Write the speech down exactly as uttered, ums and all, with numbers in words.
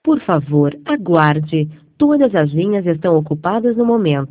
Por favor, aguarde. Todas as linhas estão ocupadas no momento.